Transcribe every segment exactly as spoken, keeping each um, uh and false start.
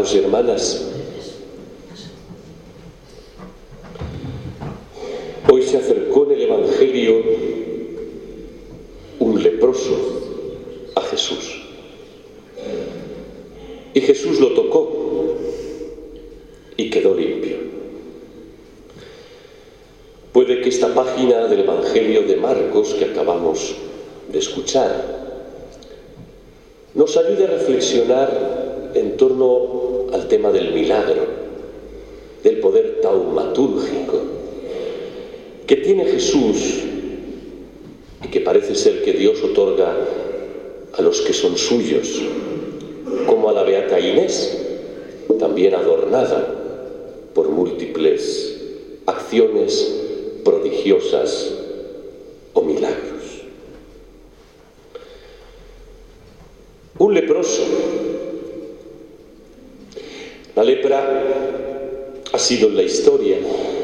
hermanos y hermanas, hoy se acercó en el Evangelio un leproso a Jesús. Y Jesús lo tocó y quedó limpio. Puede que esta página del Evangelio de Marcos que acabamos de escuchar nos ayude a reflexionar en torno al tema del milagro, del poder taumatúrgico que tiene Jesús y que parece ser que Dios otorga a los que son suyos, como a la beata Inés, también adornada por múltiples acciones prodigiosas o milagros. Un leproso. La lepra ha sido en la historia,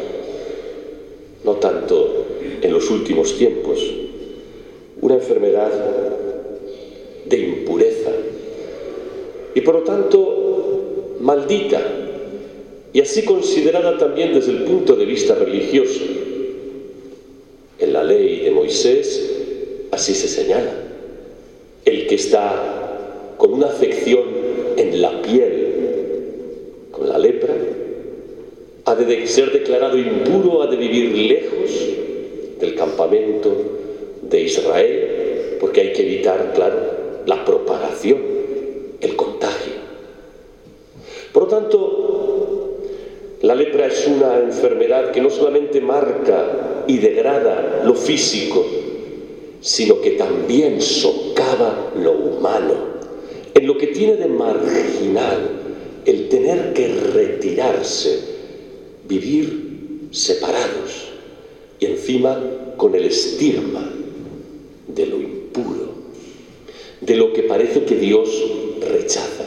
no tanto en los últimos tiempos, una enfermedad de impureza y por lo tanto maldita, y así considerada también desde el punto de vista religioso. En la ley de Moisés así se señala: el que está con una afección en la piel, con la lepra, ha de ser declarado impuro, ha de vivir lejos del campamento de Israel, porque hay que evitar, claro, la propagación, el contagio. Por lo tanto, la lepra es una enfermedad que no solamente marca y degrada lo físico, sino que también socava lo humano, en lo que tiene de marginal el tener que retirarse, vivir separados y encima con el estigma de lo impuro, de lo que parece que Dios rechaza.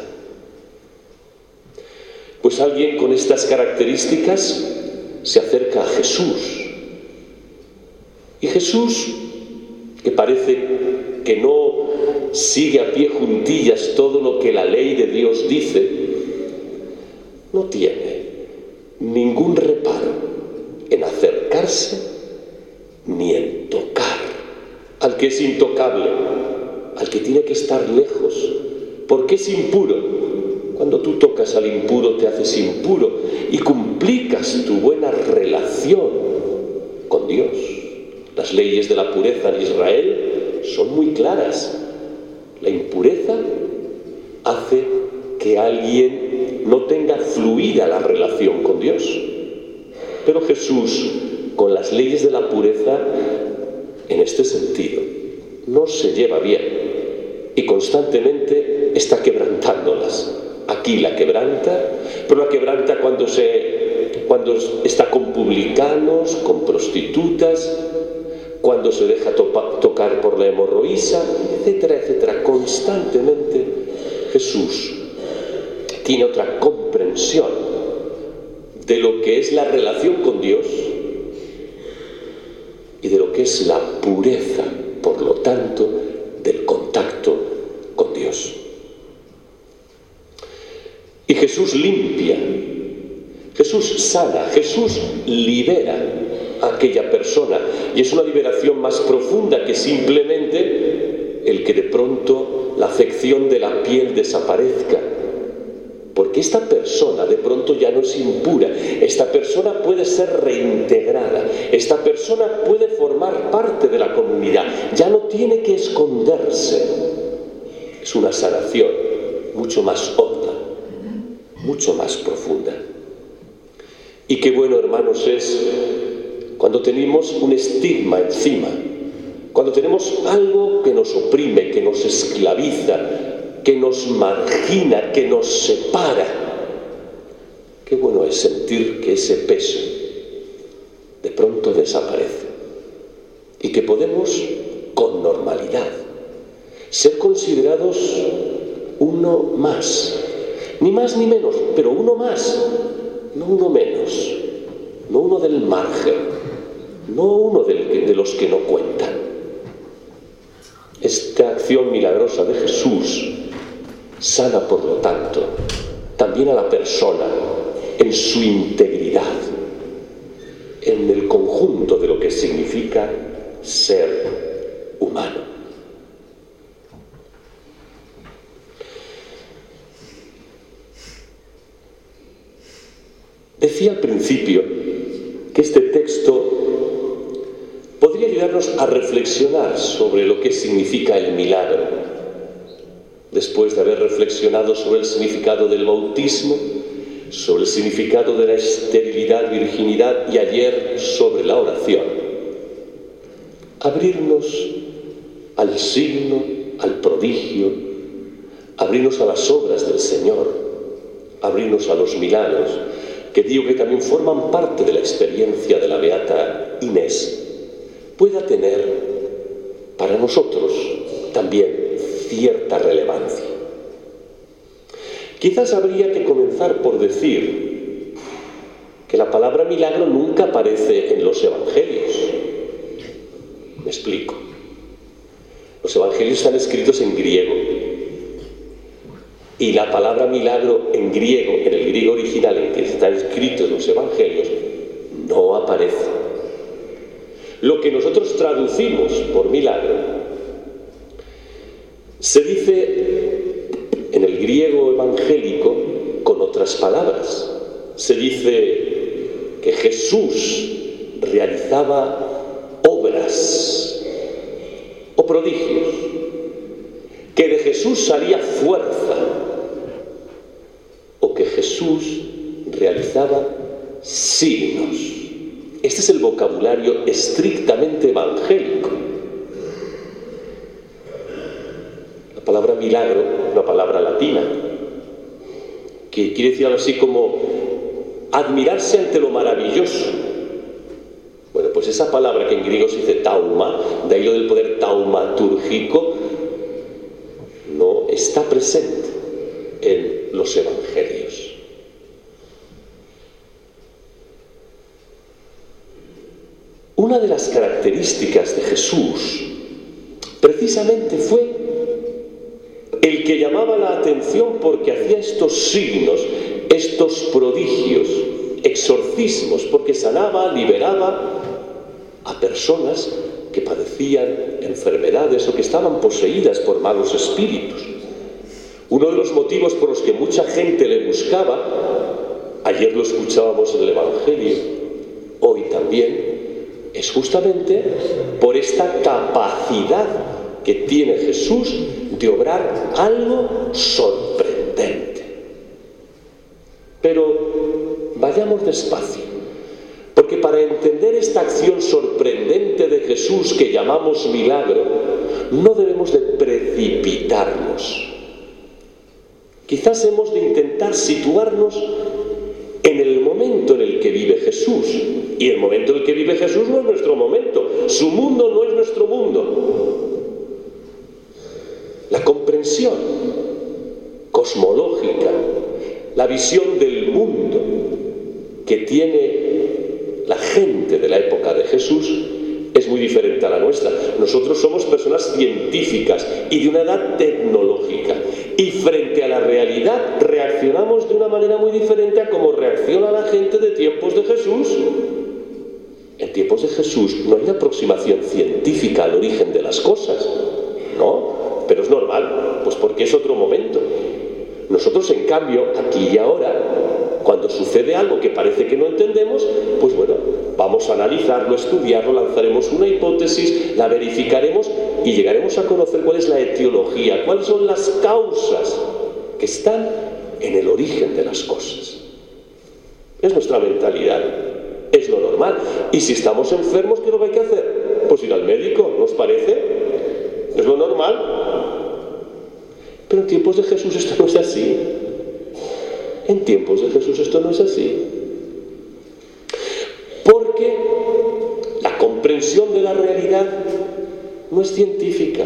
Pues alguien con estas características se acerca a Jesús. Y Jesús, que parece que no sigue a pie juntillas todo lo que la ley de Dios dice, no tiene ningún reparo en acercarse ni en tocar al que es intocable, al que tiene que estar lejos, porque es impuro. Cuando tú tocas al impuro te haces impuro y complicas tu buena relación con Dios. Las leyes de la pureza en Israel son muy claras. La impureza hace que alguien no tenga fluida la relación con Dios. Pero Jesús, con las leyes de la pureza, en este sentido, no se lleva bien y constantemente está quebrantándolas. Aquí la quebranta, pero la quebranta cuando, se, cuando está con publicanos, con prostitutas, cuando se deja topa, tocar por la hemorroísa, etcétera, etcétera. Constantemente Jesús tiene otra comprensión de lo que es la relación con Dios y de lo que es la pureza, por lo tanto, del contacto con Dios. Y Jesús limpia, Jesús sana, Jesús libera a aquella persona. Y es una liberación más profunda que simplemente el que de pronto la afección de la piel desaparezca. Porque esta persona de pronto ya no es impura, esta persona puede ser reintegrada, esta persona puede formar parte de la comunidad, ya no tiene que esconderse. Es una sanación mucho más honda, mucho más profunda. Y qué bueno, hermanos, es cuando tenemos un estigma encima, cuando tenemos algo que nos oprime, que nos esclaviza, que nos margina, que nos separa. Qué bueno es sentir que ese peso de pronto desaparece y que podemos, con normalidad, ser considerados uno más, ni más ni menos, pero uno más, no uno menos, no uno del margen, no uno del, de los que no cuentan. Esta acción milagrosa de Jesús sana, por lo tanto, también también a la persona en su integridad, en el conjunto de lo que significa ser humano. Decía al principio que este texto podría ayudarnos a reflexionar sobre lo que significa el milagro. Después de haber reflexionado sobre el significado del bautismo, sobre el significado de la esterilidad, virginidad y ayer sobre la oración, abrirnos al signo, al prodigio, abrirnos a las obras del Señor, abrirnos a los milagros, que digo que también forman parte de la experiencia de la beata Inés, pueda tener para nosotros también cierta relevancia. Quizás habría que comenzar por decir que la palabra milagro nunca aparece en los evangelios. Me explico. Los evangelios están escritos en griego y la palabra milagro en griego, en el griego original en que están escritos los evangelios, no aparece. Lo que nosotros traducimos por milagro se dice en el griego evangélico con otras palabras. Se dice que Jesús realizaba obras o prodigios, que de Jesús salía fuerza, o que Jesús realizaba signos. Este es el vocabulario estrictamente evangélico. La palabra milagro, una palabra latina, que quiere decir algo así como admirarse ante lo maravilloso. Bueno, pues esa palabra que en griego se dice tauma, de ahí lo del poder taumatúrgico, no está presente en los evangelios. Una de las características de Jesús precisamente fue el que llamaba la atención porque hacía estos signos, estos prodigios, exorcismos, porque sanaba, liberaba a personas que padecían enfermedades o que estaban poseídas por malos espíritus. Uno de los motivos por los que mucha gente le buscaba, ayer lo escuchábamos en el Evangelio, hoy también, es justamente por esta capacidad que tiene Jesús de obrar algo sorprendente. Pero vayamos despacio, porque para entender esta acción sorprendente de Jesús que llamamos milagro, no debemos de precipitarnos. Quizás hemos de intentar situarnos en el momento en el que vive Jesús. Y el momento en el que vive Jesús no es nuestro momento. Su mundo no es nuestro mundo. La comprensión cosmológica, la visión del mundo que tiene la gente de la época de Jesús es muy diferente a la nuestra. Nosotros somos personas científicas y de una edad tecnológica. Y frente a la realidad reaccionamos de una manera muy diferente a cómo reacciona la gente de tiempos de Jesús. En tiempos de Jesús no hay una aproximación científica al origen de las cosas. No, pero es normal, pues porque es otro momento. Nosotros, en cambio, aquí y ahora, cuando sucede algo que parece que no entendemos, pues bueno, vamos a analizarlo, estudiarlo, lanzaremos una hipótesis, la verificaremos y llegaremos a conocer cuál es la etiología, cuáles son las causas que están en el origen de las cosas. Es nuestra mentalidad, es lo normal. Y si estamos enfermos, ¿qué es lo que hay que hacer? Pues ir al médico, ¿no os parece? Es lo normal. Pero en tiempos de Jesús esto no es así. En tiempos de Jesús esto no es así. Porque la comprensión de la realidad no es científica,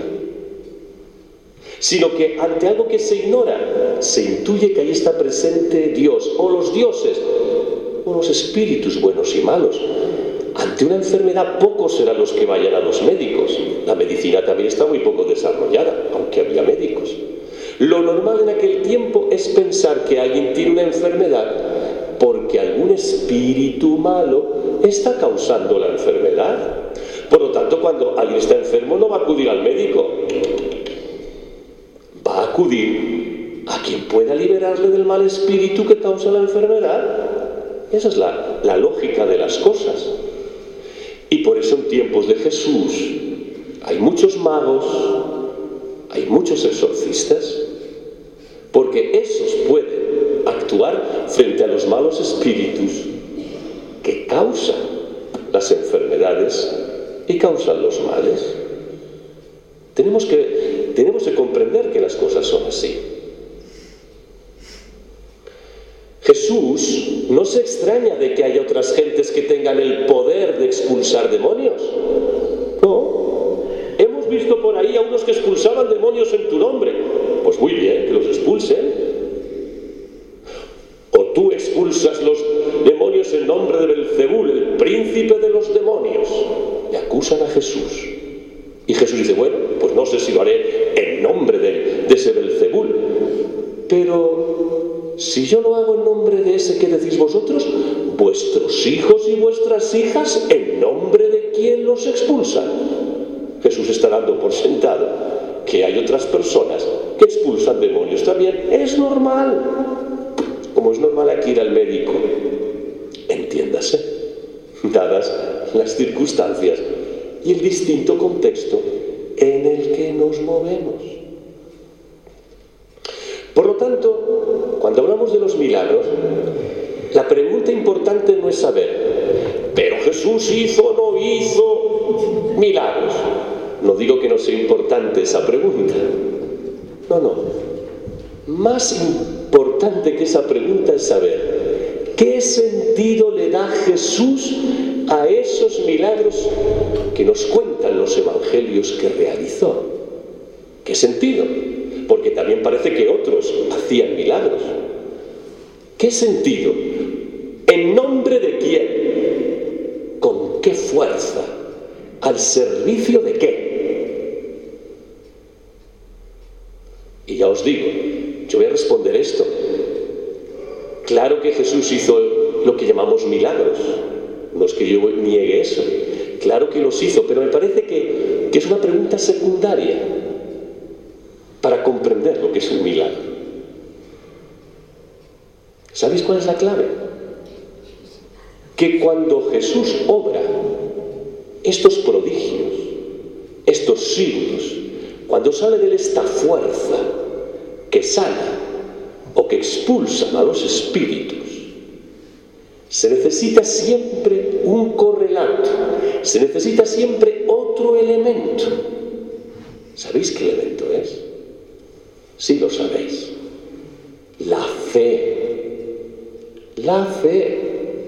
sino que ante algo que se ignora, se intuye que ahí está presente Dios, o los dioses, o los espíritus buenos y malos. Ante una enfermedad, pocos serán los que vayan a los médicos. La medicina también está muy poco desarrollada, aunque había médicos. Lo normal en aquel tiempo es pensar que alguien tiene una enfermedad porque algún espíritu malo está causando la enfermedad. Por lo tanto, cuando alguien está enfermo no va a acudir al médico, va a acudir a quien pueda liberarle del mal espíritu que causa la enfermedad. Esa es la, la lógica de las cosas. Y por eso en tiempos de Jesús hay muchos magos, hay muchos exorcistas, porque esos pueden actuar frente a los malos espíritus que causan las enfermedades y causan los males. Tenemos que, tenemos que comprender que las cosas son así. Jesús no se extraña de que haya otras gentes que tengan el poder de expulsar demonios. No. Hemos visto por ahí a unos que expulsaban demonios en tu nombre. Pues muy bien, que los expulsen. O tú expulsas los demonios en nombre de Belcebú, el príncipe de los demonios. Y acusan a Jesús. Y Jesús dice, bueno, pues no sé si lo haré en nombre de, de ese Belcebú. Pero si yo lo hago en nombre de ese que decís vosotros, vuestros hijos y vuestras hijas, ¿en nombre de quién los expulsan? Jesús está dando por sentado que hay otras personas que expulsan demonios también. Es normal. Como es normal aquí ir al médico, entiéndase, dadas las circunstancias y el distinto contexto en el que nos movemos. Por lo tanto, cuando hablamos de los milagros, la pregunta importante no es saber, ¿pero Jesús hizo o no hizo milagros? No digo que no sea importante esa pregunta. No, no. Más importante que esa pregunta es saber qué sentido le da Jesús a esos milagros que nos cuentan los evangelios que realizó. ¿Qué sentido? Porque también parece que otros hacían milagros. ¿Qué sentido? ¿En nombre de quién? ¿Con qué fuerza? ¿Al servicio de qué? Y ya os digo, yo voy a responder esto. Claro que Jesús hizo lo que llamamos milagros. No es que yo niegue eso. Claro que los hizo, pero me parece que, que es una pregunta secundaria para comprender lo que es un milagro. ¿Sabéis cuál es la clave? Que cuando Jesús obra estos prodigios, estos signos, cuando sale de él esta fuerza que sana o que expulsa a los espíritus, se necesita siempre un correlato, se necesita siempre otro elemento. ¿Sabéis qué elemento es? Sí lo sabéis. La fe. La fe.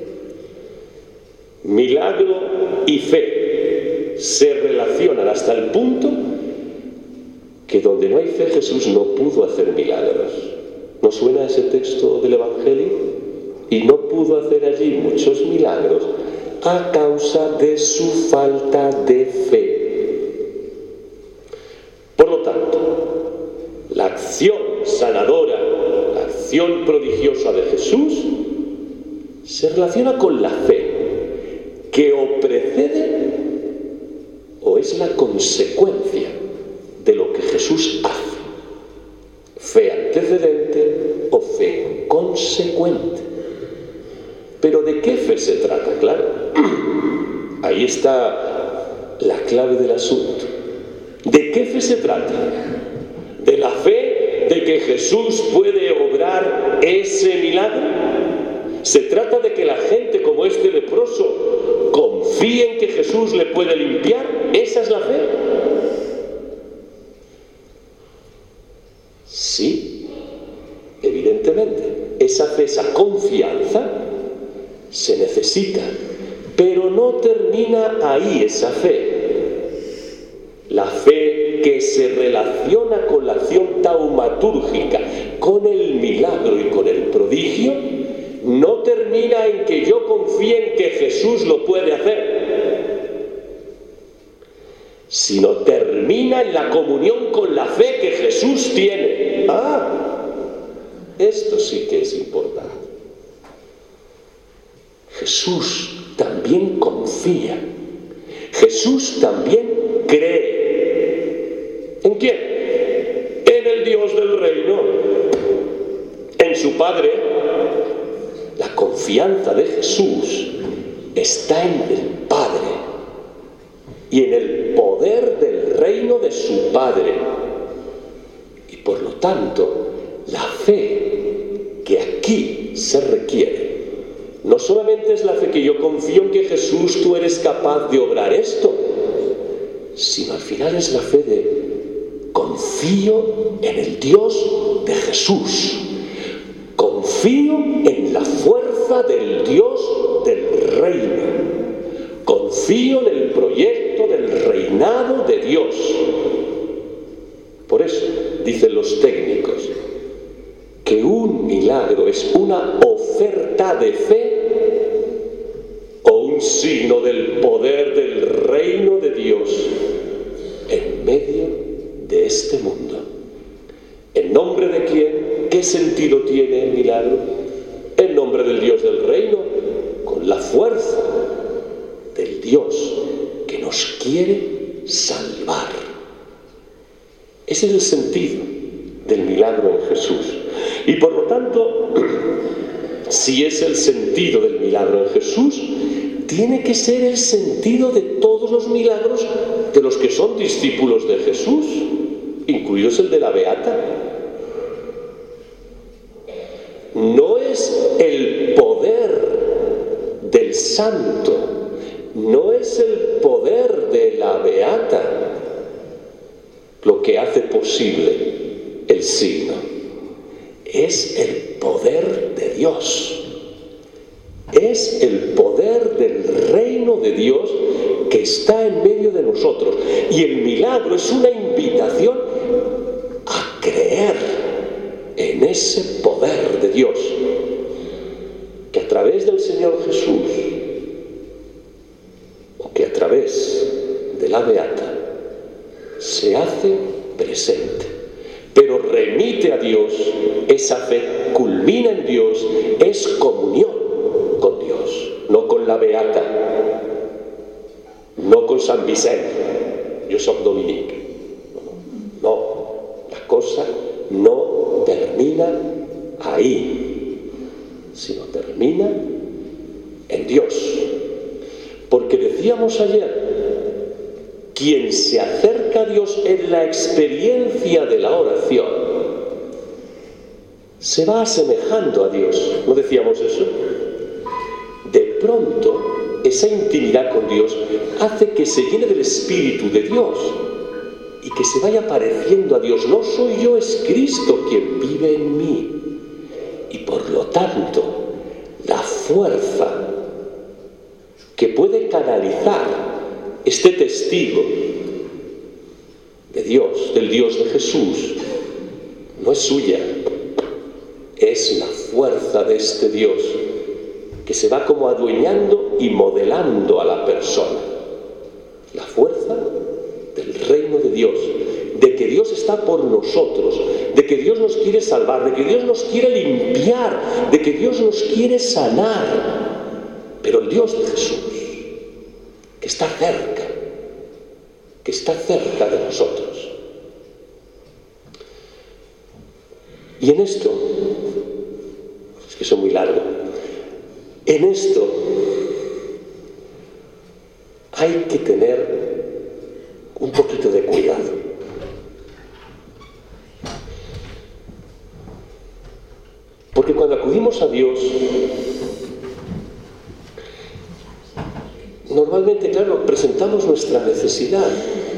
Milagro y fe se relacionan hasta el punto que donde no hay fe Jesús no pudo hacer milagros. ¿No suena ese texto del Evangelio? Y no pudo hacer allí muchos milagros a causa de su falta de fe. Por lo tanto, la acción sanadora, la acción prodigiosa de Jesús se relaciona con la fe, que o precede o es la consecuencia de lo que Jesús hace. Fe antecedente o fe consecuente. ¿Pero de qué fe se trata? Claro, ahí está la clave del asunto. ¿De qué fe se trata? ¿De la fe de que Jesús puede obrar ese milagro? ¿Se trata de que la gente como este leproso confíe en que Jesús le puede limpiar? ¿Esa es la fe? Sí, evidentemente. Esa fe, esa confianza se necesita, pero no termina ahí esa fe. La fe que se relaciona con la acción taumatúrgica, con el milagro y con el prodigio, no termina en que yo confíe en que Jesús lo puede hacer, sino termina termina en la comunión con la fe que Jesús tiene. Ah, esto sí que es importante. Jesús también confía. Jesús también cree. ¿En quién? En el Dios del reino. En su Padre. La confianza de Jesús está en el Padre y en el poder del reino de su Padre. Y por lo tanto, la fe que aquí se requiere no solamente es la fe que yo confío en que Jesús, tú eres capaz de obrar esto, sino al final es la fe de confío en el Dios de Jesús. Confío en la fuerza del Dios del reino. Confío en el proyecto del reinado de Dios. Por eso, dicen los técnicos, que un milagro es una oferta de fe o un signo del poder del reino de Dios en medio de este mundo. ¿En nombre de quién? ¿Qué sentido tiene el milagro? En nombre del Dios del reino, con la fuerza del Dios que nos quiere salvar. Ese es el sentido del milagro en Jesús. Y por lo tanto, si es el sentido del milagro en Jesús, tiene que ser el sentido de todos los milagros de los que son discípulos de Jesús, incluidos el de la Beata. No es el poder del santo, no es el poder de la Beata lo que hace posible el signo, es el poder de Dios, es el poder del reino de Dios que está en medio de nosotros. Y el milagro es una invitación a creer en ese poder de Dios, que a través del Señor Jesús, o que a través de la Beata, se hace presente, pero remite a Dios. Esa fe culmina en Dios, es comunión con Dios, no con la Beata, no con San Vicente, yo soy dominique. No, no, la cosa no termina ahí, sino termina en Dios. Porque decíamos ayer, quien se acerca a Dios en la experiencia de la oración, se va asemejando a Dios. ¿No decíamos eso? De pronto, esa intimidad con Dios hace que se llene del Espíritu de Dios y que se vaya pareciendo a Dios. No soy yo, es Cristo quien vive en mí. Y por lo tanto, la fuerza que puede canalizar este testigo de Dios, del Dios de Jesús, no es suya, es la fuerza de este Dios que se va como adueñando y modelando a la persona. La fuerza del reino de Dios, de que Dios está por nosotros, de que Dios nos quiere salvar, de que Dios nos quiere limpiar, de que Dios nos quiere sanar. Pero el Dios de Jesús, que está cerca, que está cerca de nosotros. Y en esto, es que es muy largo, en esto hay que tener un poquito de cuidado. Porque cuando acudimos a Dios, normalmente, claro, presentamos nuestra necesidad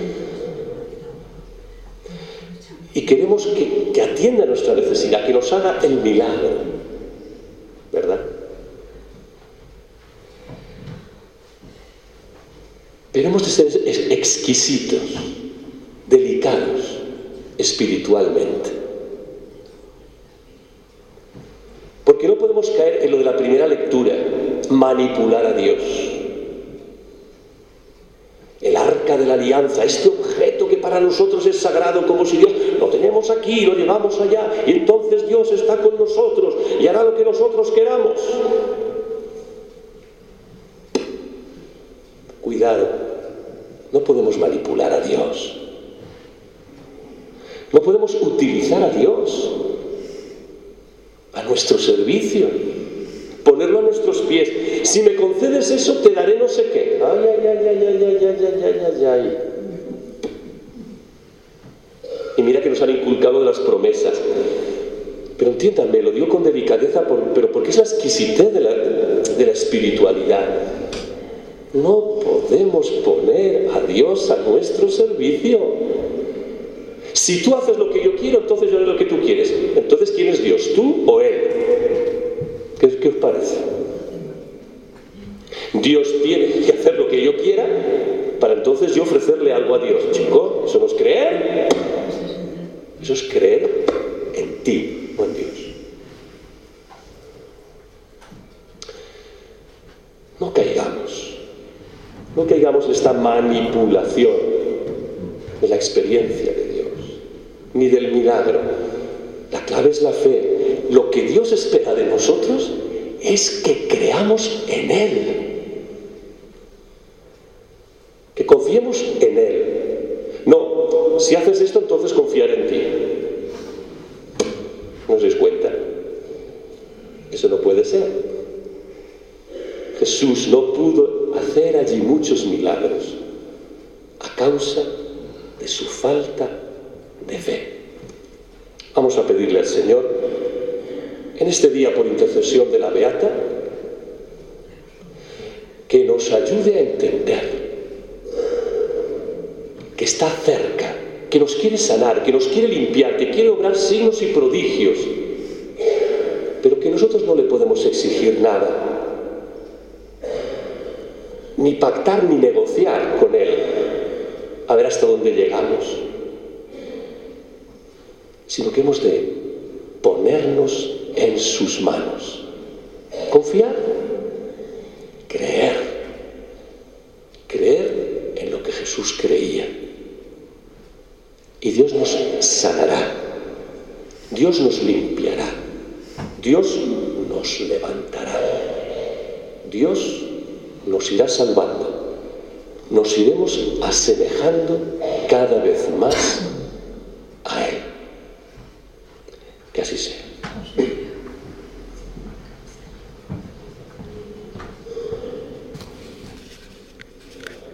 y queremos que, que atienda nuestra necesidad, que nos haga el milagro, ¿verdad? Pero hemos de ser exquisitos, delicados, espiritualmente. Porque no podemos caer en lo de la primera lectura, manipular a Dios. El arca de la alianza, este objeto que parece para nosotros es sagrado, como si Dios lo tenemos aquí, lo llevamos allá, y entonces Dios está con nosotros y hará lo que nosotros queramos. Cuidado, no podemos manipular a Dios. No podemos utilizar a Dios a nuestro servicio, ponerlo a nuestros pies. Si me concedes eso, te daré no sé qué. Ay, ay, ay, ay, ay, ay, ay, ay, ay, ay. Y mira que nos han inculcado de las promesas. Pero entiéndanme, lo digo con delicadeza, por, pero porque es la exquisitez de la, de la espiritualidad. No podemos poner a Dios a nuestro servicio. Si tú haces lo que yo quiero, entonces yo haré lo que tú quieres. Entonces, ¿quién es Dios? ¿Tú o Él? ¿Qué, qué os parece? Dios tiene que hacer lo que yo quiera para entonces yo ofrecerle algo a Dios. Chico, eso no es creer. Eso es creer en ti, no en Dios. No caigamos. No caigamos en esta manipulación de la experiencia de Dios, ni del milagro. La clave es la fe. Lo que Dios espera de nosotros es que creamos en Él, que confiemos en Él. No, si haces esto, entonces confiar en ti. ¿No os dais cuenta? Eso no puede ser. Jesús no pudo hacer allí muchos milagros a causa de su falta de fe. Vamos a pedirle al Señor, en este día por intercesión de la Beata, que nos ayude a entender que está cerca, que nos quiere sanar, que nos quiere limpiar, que quiere obrar signos y prodigios, pero que nosotros no le podemos exigir nada, ni pactar ni negociar con Él, a ver hasta dónde llegamos, sino que hemos de ponernos en sus manos, confiar, creer, creer en lo que Jesús creía. Y Dios nos sanará, Dios nos limpiará, Dios nos levantará, Dios nos irá salvando, nos iremos asemejando cada vez más a Él. Que así sea.